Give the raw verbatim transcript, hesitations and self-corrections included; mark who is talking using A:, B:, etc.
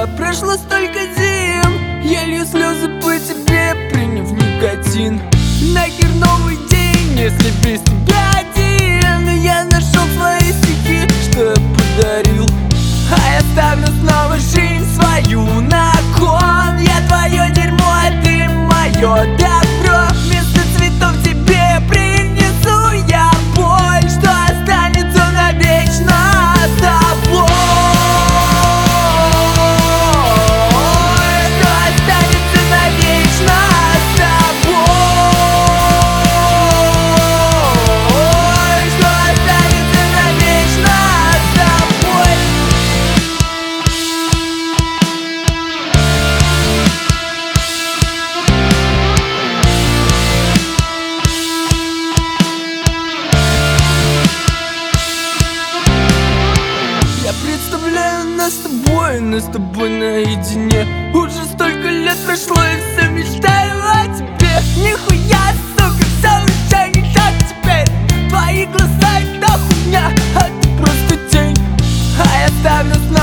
A: прошло столько зим, я лью слезы по тебе, приняв никотин. Нахер новый день, если без тебя один. Я нашел свои стихи, что подарил, а я ставлю снова жизнь свою на кон. Я твое дерьмо, а ты мое добро. Вместо цветов тебе принесу я боль, что останется навечно с тобой. Что останется навечно с тобой. Что останется навечно с тобой. Я представляю нас с тобой, нас с тобой наедине. Уже столько лет прошло, и все мечтаю о тебе. Нихуя, сука, все уже не так теперь. Твои глаза — это хуйня, а ты просто тень. А я ставлю снова